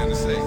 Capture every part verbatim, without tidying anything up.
trying to say.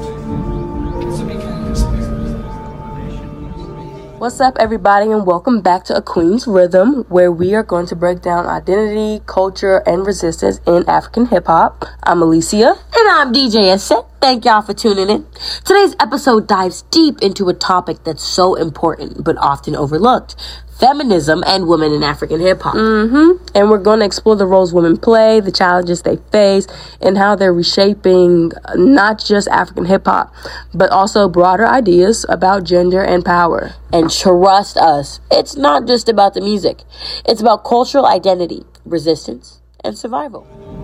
What's up, everybody, and welcome back to A Queen's Rhythm, where we are going to break down identity, culture, and resistance in African hip-hop. I'm Alicia. And I'm D J Aset. Thank y'all for tuning in. Today's episode dives deep into a topic that's so important, but often overlooked. Feminism and women in African hip-hop. Mm-hmm. And we're going to explore the roles women play, the challenges they face, and how they're reshaping not just African hip-hop, but also broader ideas about gender and power. And trust us, it's not just about the music. It's about cultural identity, resistance, and survival.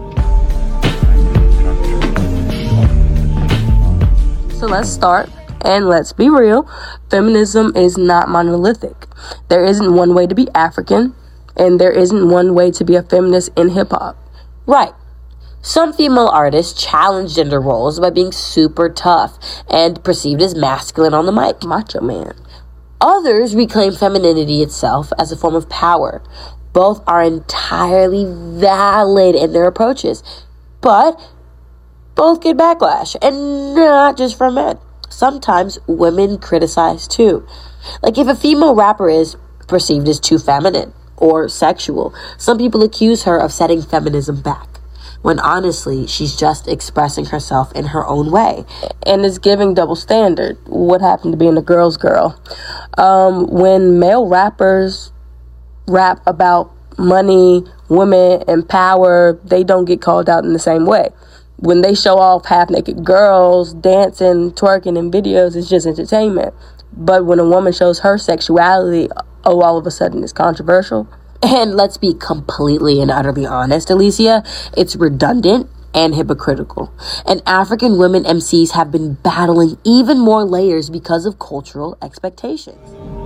So let's start. And let's be real, feminism is not monolithic. There isn't one way to be African, and there isn't one way to be a feminist in hip-hop. Right. Some female artists challenge gender roles by being super tough and perceived as masculine on the mic. Macho man. Others reclaim femininity itself as a form of power. Both are entirely valid in their approaches, but both get backlash, and not just from men. Sometimes women criticize too. Like if a female rapper is perceived as too feminine or sexual, some people accuse her of setting feminism back, when honestly, she's just expressing herself in her own way. And it's giving double standard. What happened to being a girl's girl? Um, when male rappers rap about money, women, and power, they don't get called out in the same way. When they show off half-naked girls dancing, twerking in videos, it's just entertainment. But when a woman shows her sexuality, oh, all of a sudden it's controversial. And let's be completely and utterly honest, Alicia, it's redundant and hypocritical. And African women M Cs have been battling even more layers because of cultural expectations.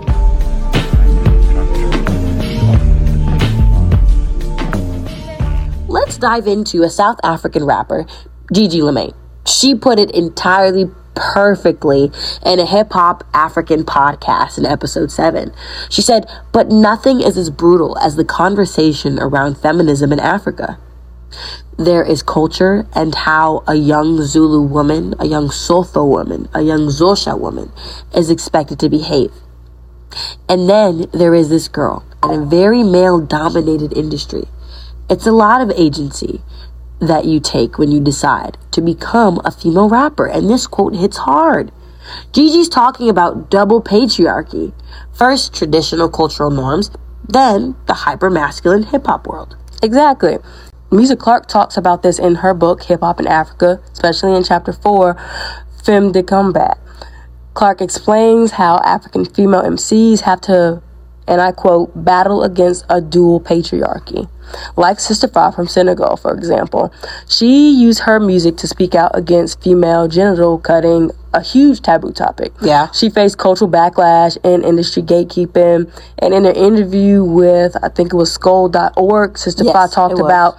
Let's dive into a South African rapper, Gigi Lamayne. She put it entirely perfectly in a hip-hop African podcast in episode seven. She said, "But nothing is as brutal as the conversation around feminism in Africa. There is culture and how a young Zulu woman, a young Sotho woman, a young Xhosa woman is expected to behave. And then there is this girl in a very male-dominated industry. It's a lot of agency that you take when you decide to become a female rapper." And this quote hits hard. Gigi's talking about double patriarchy. First, traditional cultural norms, then the hyper-masculine hip-hop world. Exactly. Music Clark talks about this in her book, Hip Hop in Africa, especially in chapter four, Femme de Combat. Clark explains how African female M Cs have to, and I quote, battle against a dual patriarchy. Like Sister Fa from Senegal, for example. She used her music to speak out against female genital cutting, a huge taboo topic. Yeah. She faced cultural backlash and industry gatekeeping. And in an interview with, I think it was skull dot org, Sister Yes, Fa talked about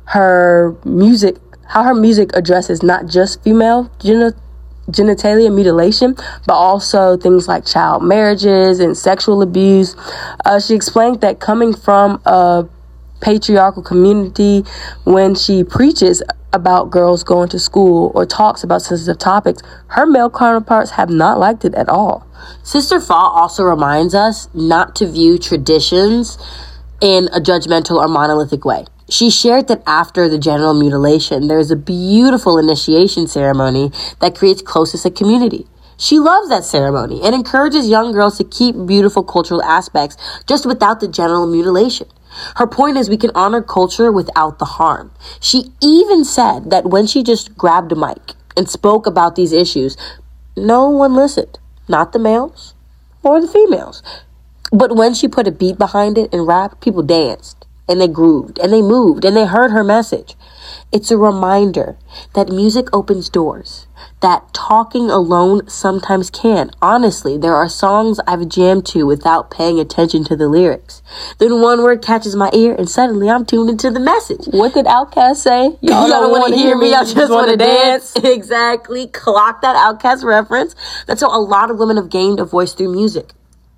her music, how her music addresses not just female genital genitalia mutilation, but also things like child marriages and sexual abuse. Uh, she explained that coming from a patriarchal community, when she preaches about girls going to school or talks about sensitive topics, her male counterparts have not liked it at all. Sister Fa also reminds us not to view traditions in a judgmental or monolithic way. She shared that after the genital mutilation, there is a beautiful initiation ceremony that creates closeness and community. She loves that ceremony and encourages young girls to keep beautiful cultural aspects just without the genital mutilation. Her point is we can honor culture without the harm. She even said that when she just grabbed a mic and spoke about these issues, no one listened. Not the males or the females. But when she put a beat behind it and rapped, people danced. And they grooved, and they moved, and they heard her message. It's a reminder that music opens doors, that talking alone sometimes can. Honestly, there are songs I've jammed to without paying attention to the lyrics. Then one word catches my ear, and suddenly I'm tuned into the message. What did Outkast say? Y'all don't want to hear me, I just want to dance. Exactly. Clock that Outkast reference. That's how a lot of women have gained a voice through music.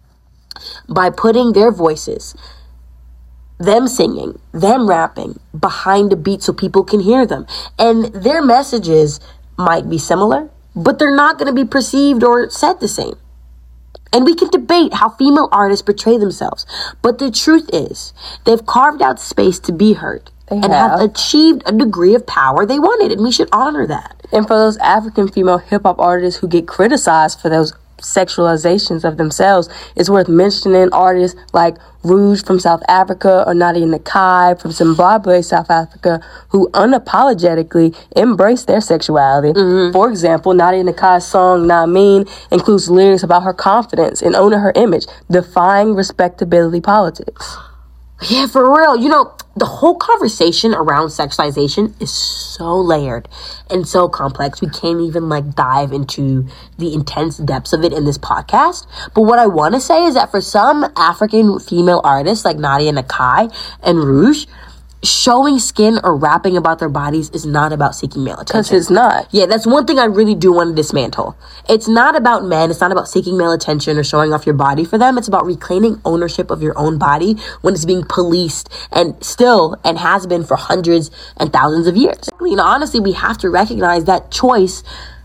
By putting their voices, them singing, them rapping behind a beat so people can hear them. And their messages might be similar, but they're not going to be perceived or said the same. And we can debate how female artists portray themselves, but the truth is, they've carved out space to be heard They and have. have achieved a degree of power they wanted, and we should honor that. And for those African female hip-hop artists who get criticized for those sexualizations of themselves, it's worth mentioning artists like Rouge from South Africa or Nadia Nakai from Zimbabwe, South Africa, who unapologetically embrace their sexuality. Mm-hmm. For example, Nadia Nakai's song "Nah Mean" includes lyrics about her confidence and owning her image, defying respectability politics. Yeah, for real. You know, the whole conversation around sexualization is so layered and so complex. We can't even like dive into the intense depths of it in this podcast. But what I want to say is that for some African female artists like Nadia Nakai and Rouge, showing skin or rapping about their bodies is not about seeking male attention. Because it's not. Yeah, that's one thing I really do want to dismantle. It's not about men. It's not about seeking male attention or showing off your body for them. It's about reclaiming ownership of your own body when it's being policed and still and has been for hundreds and thousands of years. You know, honestly, we have to recognize that choice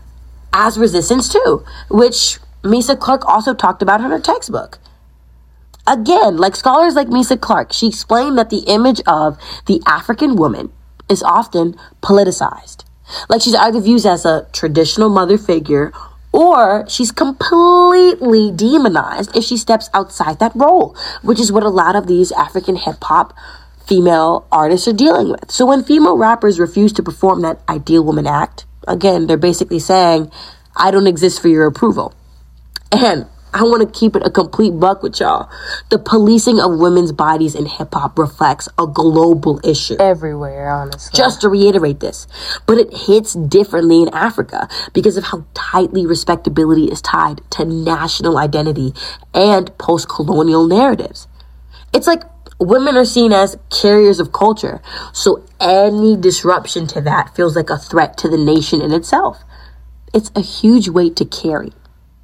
as resistance too, which Misa Clark also talked about in her textbook. Again, like scholars like Misa Clark, she explained that the image of the African woman is often politicized. Like she's either viewed as a traditional mother figure or she's completely demonized if she steps outside that role, which is what a lot of these African hip-hop female artists are dealing with. So when female rappers refuse to perform that ideal woman act, again, they're basically saying, I don't exist for your approval. And I want to keep it a complete buck with y'all. The policing of women's bodies in hip-hop reflects a global issue. Everywhere, honestly. Just to reiterate this. But it hits differently in Africa because of how tightly respectability is tied to national identity and post-colonial narratives. It's like women are seen as carriers of culture, so any disruption to that feels like a threat to the nation in itself. It's a huge weight to carry.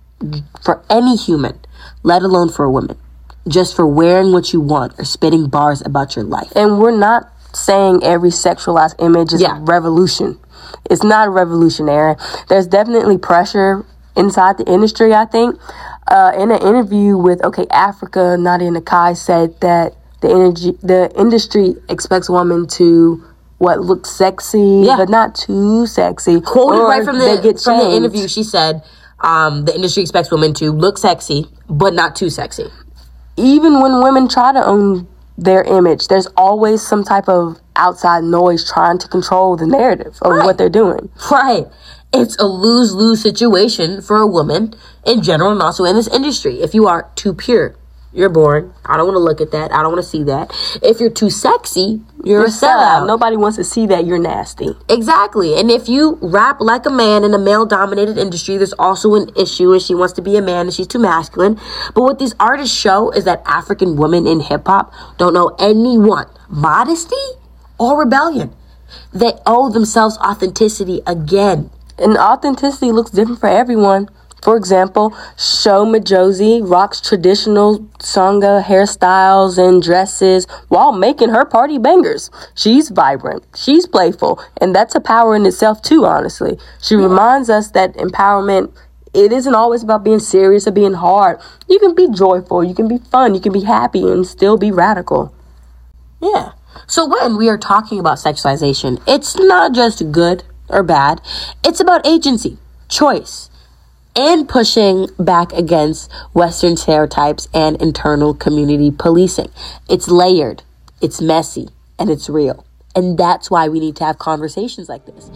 For any human, let alone for a woman, just for wearing what you want or spitting bars about your life. And we're not saying every sexualized image is Yeah. a revolution. It's not revolutionary. There's definitely pressure inside the industry, I think. Uh, in an interview with OK Africa, Nadia Nakai said that the energy, the industry expects women to what look sexy, Yeah. but not too sexy. Quoted or right from they the, get from the shamed. interview, she said, um, the industry expects women to look sexy, but not too sexy. Even when women try to own their image, there's always some type of outside noise trying to control the narrative of Right. what they're doing. Right. It's a lose-lose situation for a woman in general and also in this industry. If you are too pure, you're boring. I don't want to look at that. I don't want to see that. If you're too sexy, you're, You're a sellout. Nobody wants to see that you're nasty. Exactly. And if you rap like a man in a male-dominated industry, there's also an issue and she wants to be a man and she's too masculine. But what these artists show is that African women in hip-hop don't know anyone modesty or rebellion. They owe themselves authenticity again. And authenticity looks different for everyone. For example, Sho Majozi rocks traditional Songa hairstyles and dresses while making her party bangers. She's vibrant, she's playful, and that's a power in itself too, honestly. She yeah. reminds us that empowerment, it isn't always about being serious or being hard. You can be joyful, you can be fun, you can be happy and still be radical. Yeah. So when we are talking about sexualization, it's not just good or bad. It's about agency, choice, and pushing back against Western stereotypes and internal community policing. It's layered, it's messy, and it's real. And that's why we need to have conversations like this.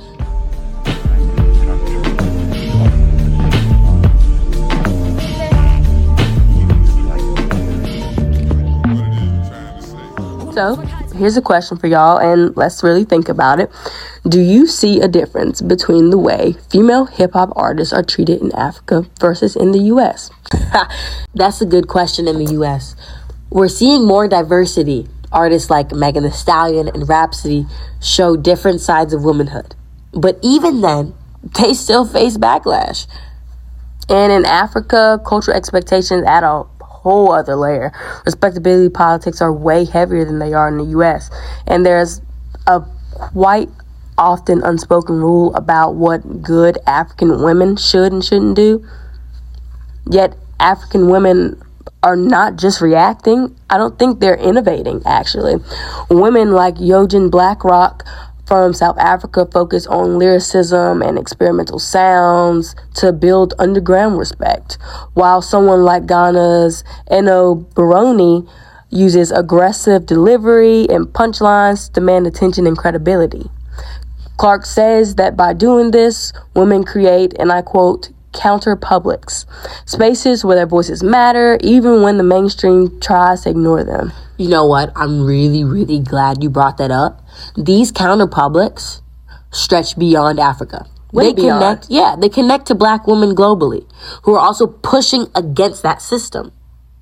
So, here's a question for y'all, and let's really think about it. Do you see a difference between the way female hip-hop artists are treated in Africa versus in the U S? That's a good question in the U S. We're seeing more diversity. Artists like Megan Thee Stallion and Rhapsody show different sides of womanhood. But even then, they still face backlash. And in Africa, cultural expectations add a whole other layer. Respectability politics are way heavier than they are in the U S. And there's a quite often unspoken rule about what good African women should and shouldn't do. Yet African women are not just reacting. I don't think they're innovating, actually. Women like Yojan Blackrock from South Africa focus on lyricism and experimental sounds to build underground respect, while someone like Ghana's Eno Baroni uses aggressive delivery and punchlines to demand attention and credibility. Clark says that by doing this, women create, and I quote, counter publics, spaces where their voices matter, even when the mainstream tries to ignore them. You know what? I'm really, really glad you brought that up. These counter publics stretch beyond Africa. Way they beyond. connect, yeah, they connect to black women globally who are also pushing against that system.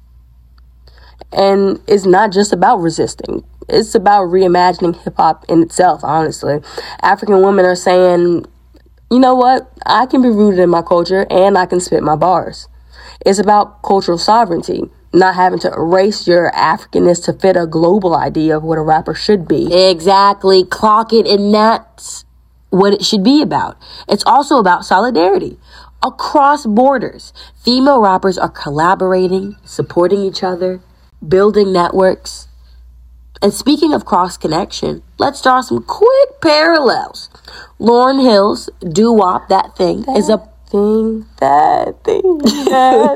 And it's not just about resisting. It's about reimagining hip-hop in itself, honestly. African women are saying, you know what? I can be rooted in my culture and I can spit my bars. It's about cultural sovereignty, not having to erase your Africanness to fit a global idea of what a rapper should be. Exactly. Clock it, and that's what it should be about. It's also about solidarity. Across borders, female rappers are collaborating, supporting each other, building networks. And speaking of cross-connection, let's draw some quick parallels. Lauryn Hill's Doo Wop That Thing that is a thing, that thing, that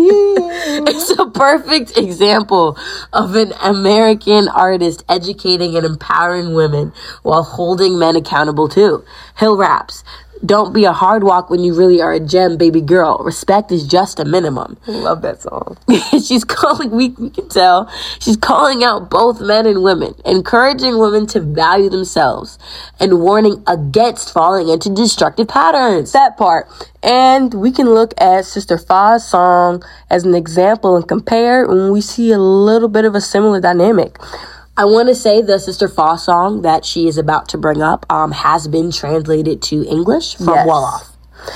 thing. It's a perfect example of an American artist educating and empowering women while holding men accountable too. Hill raps, "Don't be a hard walk when you really are a gem, baby girl. Respect is just a minimum." I love that song. She's calling, we, we can tell, she's calling out both men and women, encouraging women to value themselves, and warning against falling into destructive patterns. That part. And we can look at Sister Fa's song as an example and compare when we see a little bit of a similar dynamic. I want to say the Sister Fa song that she is about to bring up um, has been translated to English from Yes. Wolof.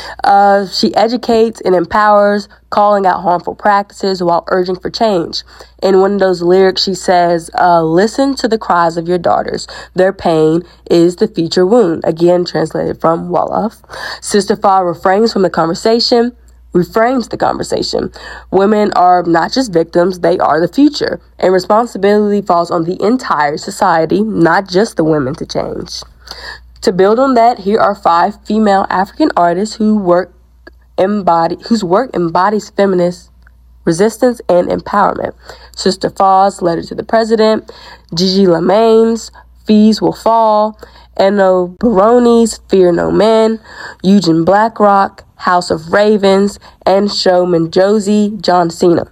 Uh, she educates and empowers, calling out harmful practices while urging for change. In one of those lyrics, she says, uh, listen to the cries of your daughters. Their pain is the future wound. Again, translated from Wolof. Sister Fa refrains from the conversation, reframes the conversation. Women are not just victims, they are the future. And responsibility falls on the entire society, not just the women, to change. To build on that, here are five female African artists who work embody whose work embodies feminist resistance and empowerment. Sister Fa's Letter to the President, Gigi Lamaine's Fees Will Fall, Eno Baroni's Fear No Men, Yojan Blackrock, House of Ravens, and showman Josie John Cena.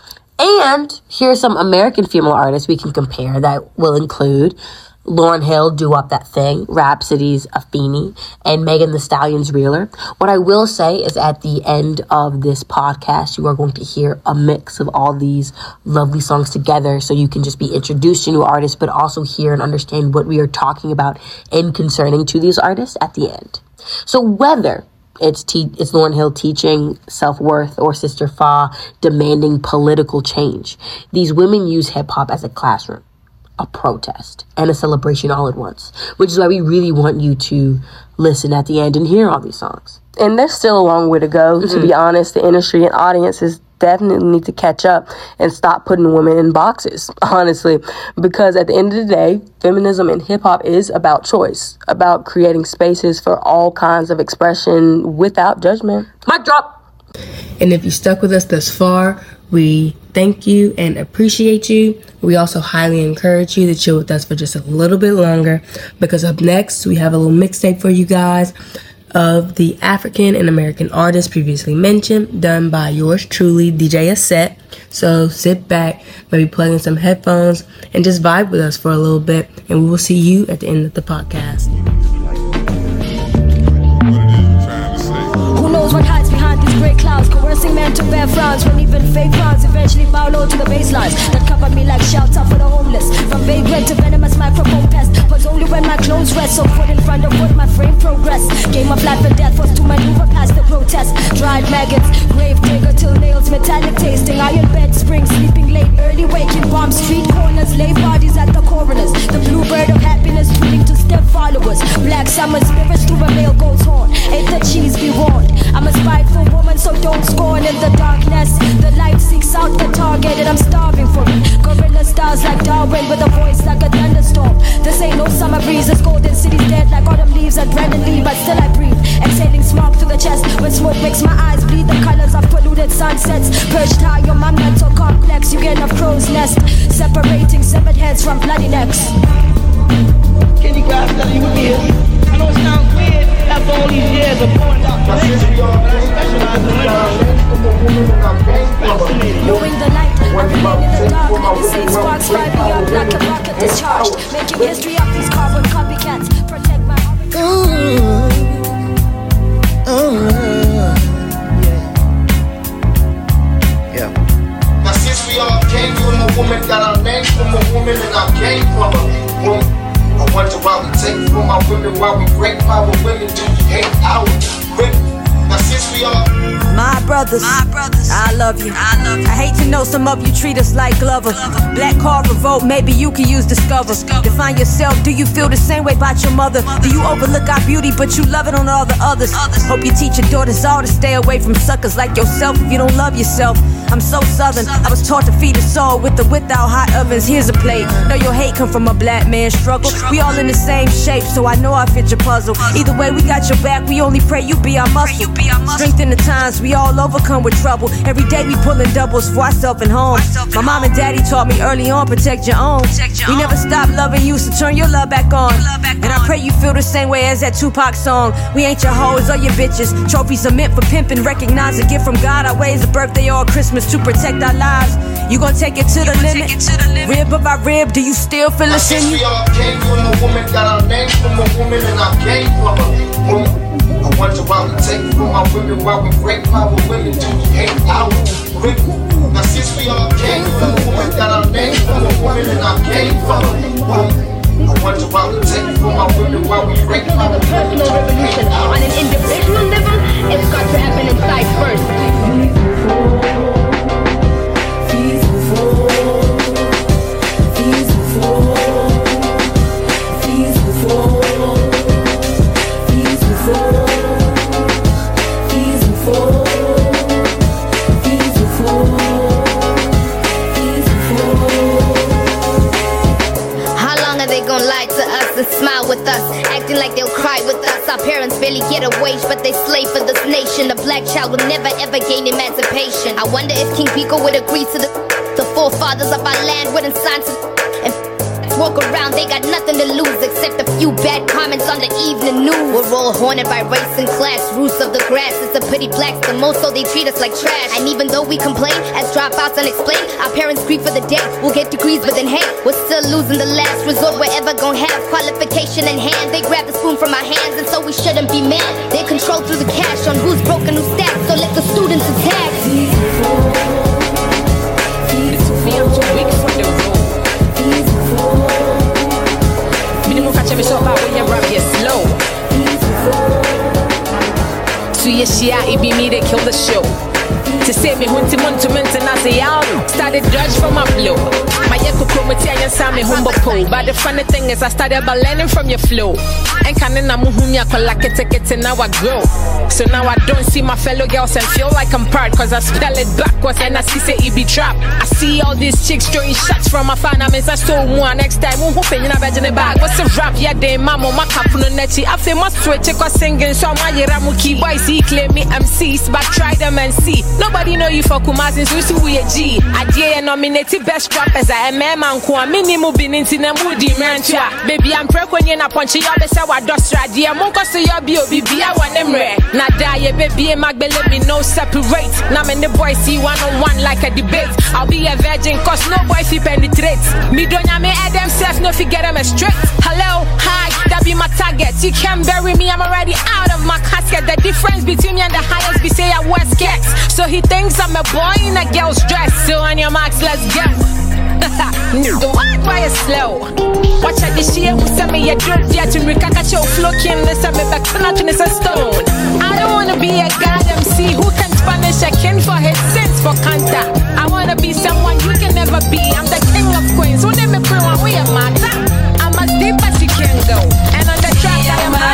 And here's some American female artists we can compare that will include Lauryn Hill, Doo Wop That Thing, Rhapsody's Afeni, and Megan Thee Stallion's Reeler. What I will say is at the end of this podcast, you are going to hear a mix of all these lovely songs together so you can just be introduced to new artists, but also hear and understand what we are talking about and concerning to these artists at the end. So whether It's te- it's Lauryn Hill teaching self-worth or Sister Fa demanding political change, these women use hip-hop as a classroom, a protest, and a celebration all at once, which is why we really want you to listen at the end and hear all these songs. And there's still a long way to go. Mm-hmm. To be honest, the industry and audiences definitely need to catch up and stop putting women in boxes, honestly, because at the end of the day, feminism in hip-hop is about choice, about creating spaces for all kinds of expression without judgment. Mic drop! And if you stuck with us thus far, we thank you and appreciate you. We also highly encourage you to chill with us for just a little bit longer, because up next, we have a little mixtape for you guys of the African and American artists previously mentioned, done by yours truly, D J Asset. So sit back, maybe plug in some headphones, and just vibe with us for a little bit, and we will see you at the end of the podcast. Who knows what hides behind these gray clouds, coercing men to bear frowns when even fake frowns hearts eventually bow low to the baselines that cover me like shelter for the homeless. From vagrant to venomous microphone pest, was only when my clothes rest. So foot in front of foot, my frame progress. Game of life and death was to maneuver past the protest. Dried maggots, grave digger till nails, metallic tasting, iron bed spring, sleeping late, early waking, bomb street corners, lay bodies at the coroners. The bluebird of happiness tweeting to step followers. Black summer spirits through a male goat's horn. Ain't the cheese be warned. I'm a spiteful woman, so don't scorn in the darkness. The light seeks out the target and I'm starving for it. Gorilla stars like Darwin with a voice like a thunderstorm. This ain't no summer breeze, this golden city's dead like autumn leaves at Brandon Lee, but still I breathe. Exhaling smoke through the chest when smoke makes my eyes bleed. The colors of polluted sunsets perched high on my mental complex. You get enough crow's nest, separating severed heads from bloody necks. Can you guys tell me what it is? I know it sounds weird after all these years of pouring out religion, but I specialize in religion. Knowing the light, I'm living in the dark. The same sparks fly me up like a rocket discharged. Making history of these carbon copycats. Protect my Ooh. Ooh. Yeah. Yeah. Now since we all came from a woman, got our name from a woman, and I came from a woman. I wonder why we take from our women, why we break power women, do you hate our women? Now since we all My brothers, my brothers, I love you. I love you. I hate to know some of you treat us like Glover. Glover. Black card revolt, maybe you can use Discover. Discover. Define yourself, do you feel the same way about your mother? mother? Do you overlook our beauty, but you love it on all the others? others? Hope you teach your daughters all to stay away from suckers like yourself if you don't love yourself. I'm so southern, I was taught to feed a soul with or without hot ovens. Here's a plate. Know your hate come from a black man's struggle. We all in the same shape, so I know I fit your puzzle. Either way, we got your back, we only pray you be our muscle. Strength in the times, we all overcome with trouble. Every day we pulling doubles for ourselves and home. My mom and daddy taught me early on, protect your own. We never stop loving you, so turn your love back on. And I pray you feel the same way as that Tupac song. We ain't your hoes or your bitches. Trophies are meant for pimping. Recognize a gift from God. Our ways a birthday or a Christmas to protect our lives. You gon' take it to the limit. Rib of our rib, do you still feel the sin? We all came from a woman, got our name from a woman, and I came from a woman. I wonder why we take from our women, why we break power women, do you hate our women? Now since we all came from a woman, got our name from a woman, and I came from a woman. I wonder why we take from our women, why we break power women, do you hate our women? On an individual level, it's got to happen inside first. Smile with us, acting like they'll cry with us. Our parents barely get a wage, but they slave for this nation. A black child will never ever gain emancipation. I wonder if King Biko would agree to the The forefathers of our land wouldn't sign to and walk around, they got nothing to lose except a few bad comments on the evening news. We're all haunted by race and class, roots of the grass. It's a pity blacks the most, so they treat us like trash. And even though we complain as dropouts unexplained, our parents grieve for the day. We'll get degrees, but then hey, we're still losing the last resort. We're ever gonna have qualification in hand. They grab the spoon from our hands, and so we shouldn't be mad. They control through the cash on who's broken, who's stacked. So let the students attack. Feel two weeks from the road. Minimum catch me so about when you rap, you slow. To your shia, it be me that kill the show. To save me, hunty month to month, and I say, I started judge from my flow. My yeko promoti and sami humble pole. But the funny thing is, I started by learning from your flow. And can't na muhumia kolake take it, and now I grow. So now I don't see my fellow girls and feel like I'm proud, cause I spell it backwards and I see say it be trap. I see all these chicks throwing shots from my fan. I miss I stole more next time. Who hoping you na veg in the bag? What's a rap? Yeah, they mama, my cap no netty. I feel my switch, I singing, so my yeramuki boys, he claim me M Cs, but try them and see. Nobody know you for Kumasi, so we a G. I dare nominated best rappers. I am a man who I'm minimum been into the moody mantra. Baby, I'm pregnant when you're not punching your best. I was just right. Dear Monko, so you'll be a B B. I want them rare. Now die, baby, my let me no separate. Now me the boy see one on one like a debate. I'll be a virgin cause no boy fi penetrate. Me don't ya me add themselves no fi get them straight. Hello, hi, that be my target. You can't bury me, I'm already out of my casket. The difference between me and the highest be say I wear skirts. So he thinks I'm a boy in a girl's dress. So on your marks, let's go. The one boy is slow. Watch out this year, who send me a drip yet to me kaka show floating. This me back to nothing is a stone. I don't wanna be a god M C who can Spanish a king for his sins for Kanta. I wanna be someone you can never be. I'm the king of queens. Who let me pray one way a matter? I'm as deep as you can go. And on the track I am a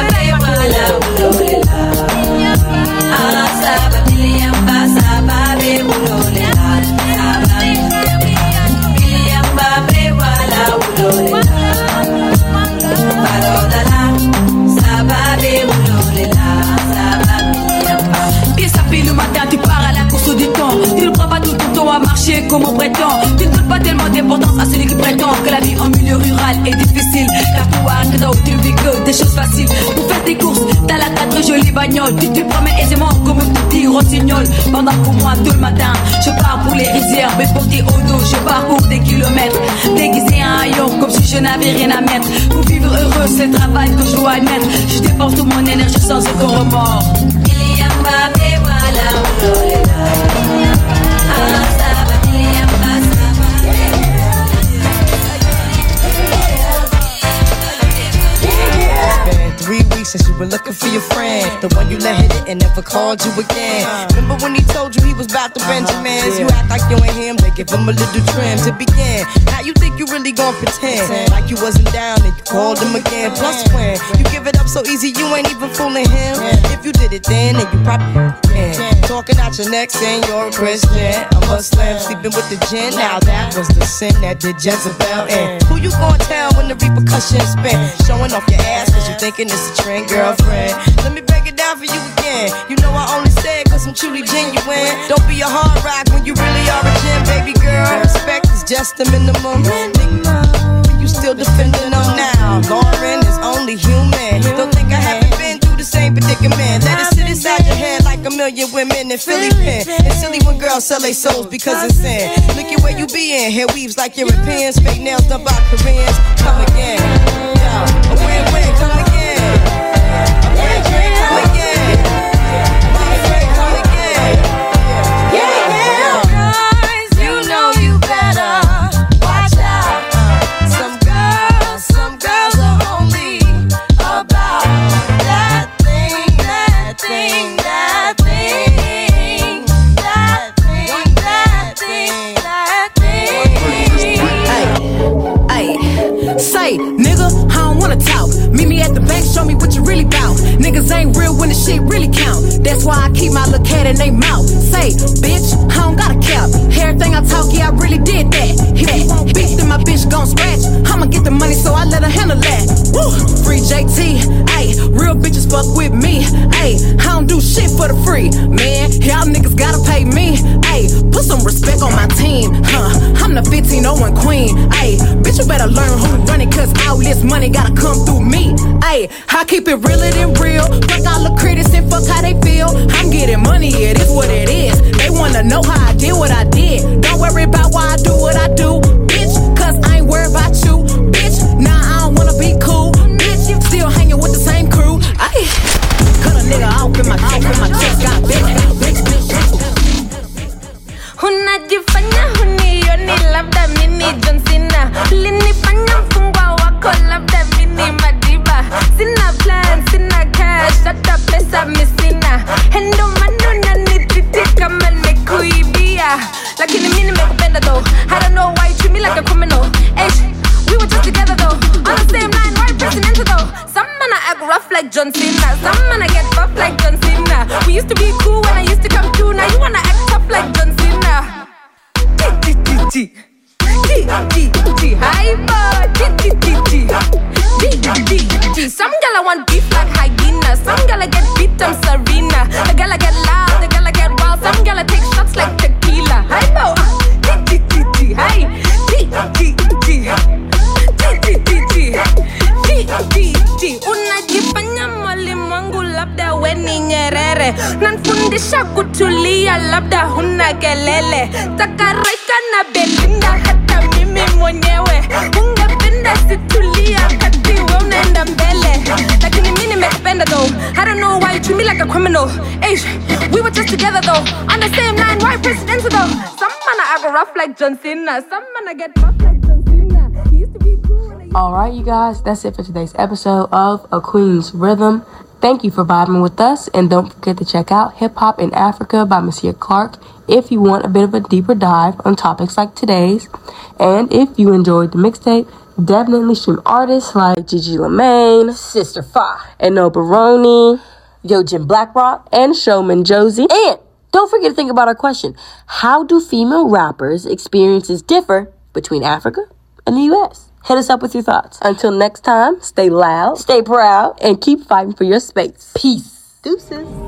tu pars à la course du temps. Tu ne prends pas tout ton temps à marcher comme on prétend. Tu ne donnes pas tellement d'importance à celui qui prétend que la vie en milieu rural est difficile. Car toi, là où tu ne vis que des choses faciles. Pour faire tes courses, t'as la quatre jolies bagnoles. Tu te promets aisément comme un petit rossignol. Pendant que moi, tout le matin, je pars pour les rizières. Mais porté au dos, je parcours des kilomètres. Déguisé en haillon comme si je n'avais rien à mettre. Pour vivre heureux, c'est le travail que je dois admettre. Je dépense toute mon énergie sans aucun remords. Il y a pas de voilà. Three weeks since you were looking for your friend, the one you let hit it and never called you again. Remember when he told you he was about to Benjamins? You act like you ain't him, they give him a little trim to begin. Now you think you really gon' pretend like you wasn't down and you called him again. Plus when you give it up so easy, you ain't even fooling him. If you did it then, then you probably can. Talking out your neck saying you're a Christian, a Muslim, sleeping with the gin. Now that was the sin that did Jezebel in. Who you gon' tell when the repercussions spin? Showing off your ass cause you thinking it's a trend, girlfriend. Let me break it down for you again. You know I only say it cause I'm truly genuine. Don't be a hard rock when you really are a gem, baby girl. Respect is just the minimum. Nigga, you still defending them now. Lauren is only human. Don't think I haven't been through the same predicament. Let it sit inside your head like a million women in Philly pen. It's silly when girls sell their souls because it's sin. Look at where you be in. Hair weaves like Europeans. Fake nails done by Koreans. Come again. Yeah, a win-win. Come again. Show me what you really bout. Niggas ain't real when the shit really count. That's why I keep my little cat in they mouth. Say, bitch, I don't got a cap. Everything I talk, yeah, I really did that. Hit that bitch, then my bitch gon' scratch. I'ma get the money, so I let her handle that. Woo, free J T, ayy. Real bitches fuck with me, ayy. I don't do shit for the free, man. Y'all niggas gotta pay me, ayy. Put some respect on my team, huh? I'm the fifteen oh one queen, ayy. Bitch, you better learn who run it, cause all this money gotta come through me, ayy. I keep it realer than real. Fuck all the critics and fuck how they feel. I'm getting money, it is what it is. They wanna know how I did what I did. Don't worry about why I do what I do, bitch. Cause I ain't worried about you, bitch. Nah, I don't wanna be cool, bitch. You still hanging with the same crew. Ay, cut a nigga off in my off in my chest. Got bitch, bitch, bitch. Unajifanya hunioni labda mini John Cena. Ulinifanya mfungwa wako labda mini Madiba. Sina plan, sina cash, hata pesa misina. Hendo manu na nititi kama nikuibia. Lakini mimi nimekupenda though. I don't know why you treat me like a criminal. Hey, we were just together though. On the same line, why pressing into though? Some man I act rough like John Cena. Some man I get buff like John Cena. We used to be cool when I used to come through. Now you wanna act tough like John Cena. G G G G G G hyper G G G G G G G. Some gala want beef like hyena. Some gala get beat, I'm Serena. The gala get loud, the gala get wild. Some gala take shots like tequila. Hyper G G G G Hi G G G G G G G G G. Unajifanya mwalimu wangu labda we ni Nyerere nanfundisha kutulia labda huna kelele takareka na Belinda hata mimi mwenyewe ungependa situlia kati wewe unaenda mbele lakini mimi nimekupenda though I don't know why you treat me like a criminal Hey, we were just together though on the same line why presidential though some man I go rough like John Cena some man I get rough like John Cena he used to be cool when I Alright, you guys, that's it for today's episode of A Queen's Rhythm. Thank you for vibing with us, and don't forget to check out Hip Hop in Africa by Monsieur Clark if you want a bit of a deeper dive on topics like today's. And if you enjoyed the mixtape, definitely stream artists like Gigi Lamaine, Sister Fa, and No Baroni, Yo Jim Blackrock, and Showman Josie. And don't forget to think about our question. How do female rappers' experiences differ between Africa and the U S? Hit us up with your thoughts. Until next time, stay loud, stay proud, and keep fighting for your space. Peace. Deuces.